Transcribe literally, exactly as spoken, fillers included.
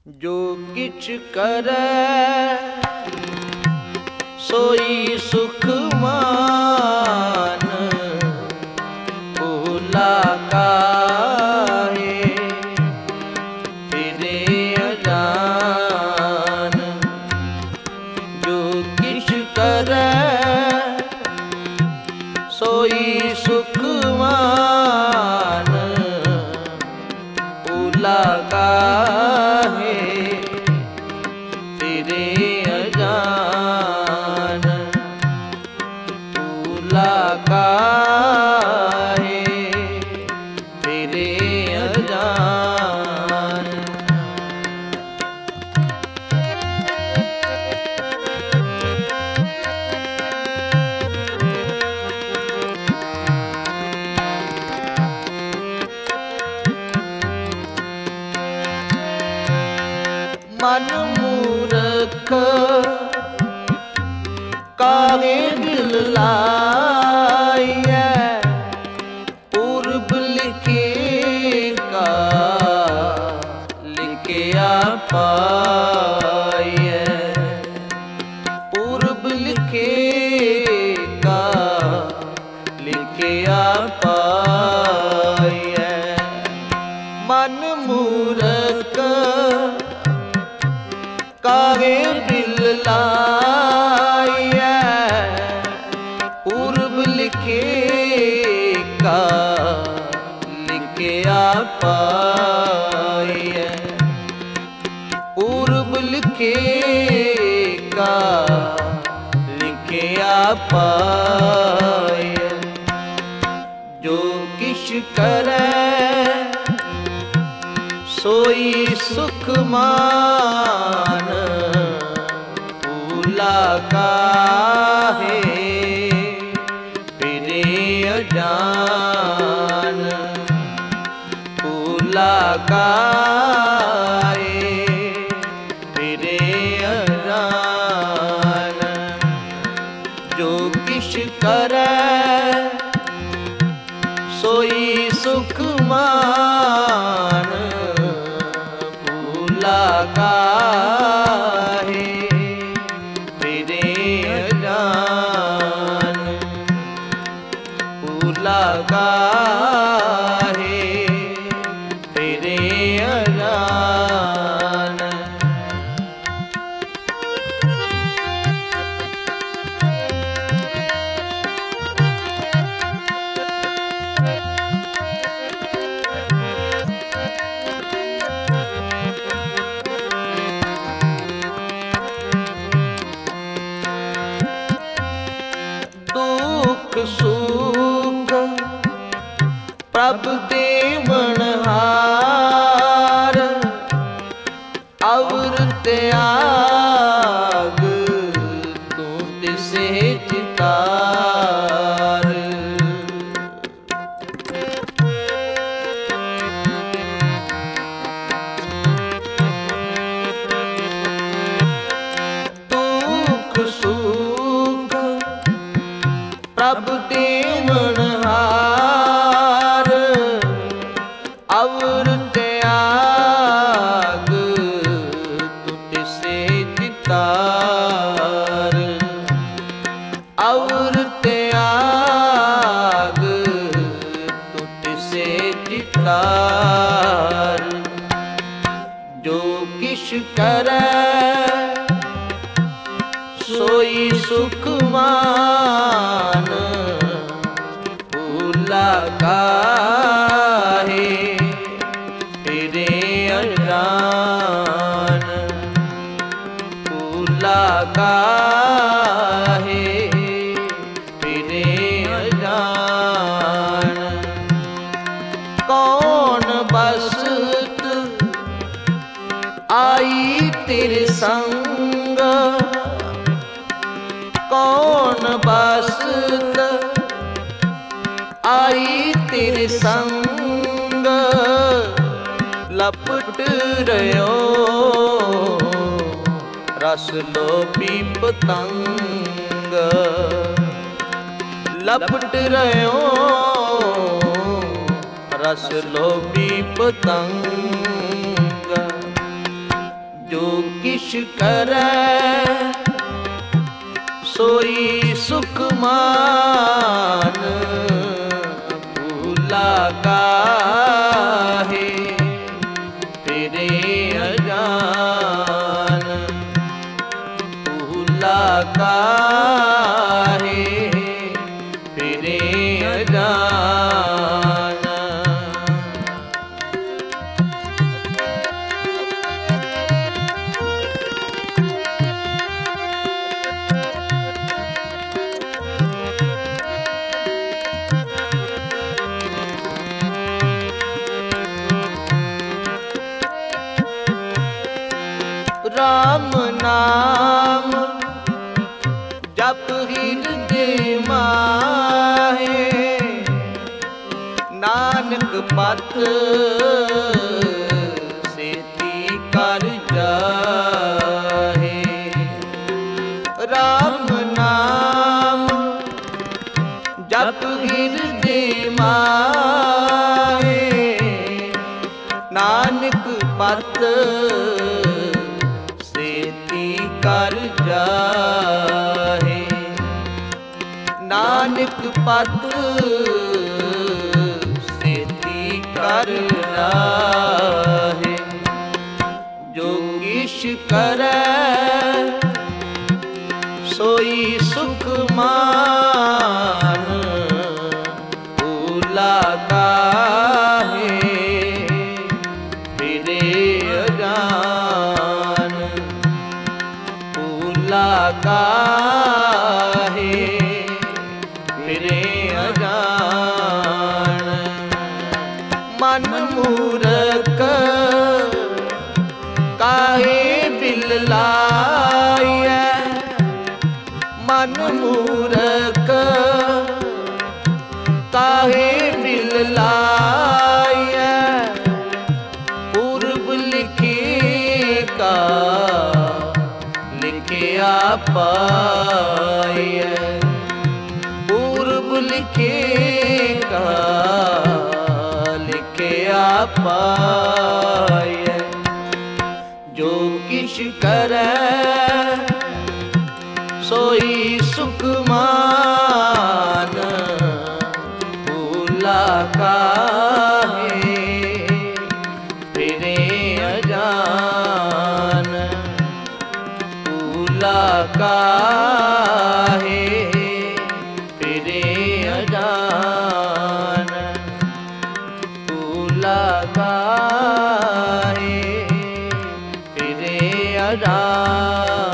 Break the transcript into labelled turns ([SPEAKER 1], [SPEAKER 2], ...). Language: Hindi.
[SPEAKER 1] जो किछ करੈ सोई सुख मान, भूला काहे फिरे अजान। जो किछ करै सोई सुख मान, भूला काहे फिरे अजान। भूला काहे फिरे अजान। मन मूरख काहे दिल लाइयै, पूर्व लिखे का लिखिया पाइयै। पूर्व लिखे का लिखिया पाइयै। मन मूरख काहे दिल लाइयै, पूर्व लिखे का लिखिया पाइयै। पूर्व लिखे का लिखिया पाइयै। जो किछ करै सोई सुख मान, भूला काहे फिरे अजान। भूला काहे फिरे अजान। जो किछ करै सोई सुख मान, भूला काहे फिरे अजान। भूला काहे फिरे अजान। दुख सुख प्रभु देवनहार, अवर त्याग तू तिसे चितार। दुख सुख प्रभु देवनहार, अवर त्याग तू तिसे चितार। अवर त्याग तू तिसे चितार। जो किछ करै सोई सुख मान, भूला काहे फिरे अजान। भूला काहे फिरे अजान। कौन बसत आई तेरे संग, कौन बसत आई तेरे संग। लपट रह्यो रस लोभी पतंग। लपट रह्यो रस लोभी पतंग। जो किछ करੈ सोई सुख मान, भूला काहे तेरे अजान, भूला काहे तेरे अजान। राम नाम जप हिरदे माहे, नानक पत सेती कर जाहे। राम नाम जप हिरदे माहे, नानक पत कर जाहे। नानक पत सेती कर जाहे। जो किछ करै सोई सुख मान, भूला काहे तेरे अजान, भूला काहे मेरे अजान। मन मूरख काहे बिल लाइयै, मन मूरख काहे बिल लाइयै, पूर्व लिखे का लिखिया पाइयै, पूर्व लिखे का लिखिया पाइयै। जो किछ करै सोई सुख मान, भूला काहे तेरे अजान, भूला काहे तेरे अजान, भूला काहे तेरे अजान।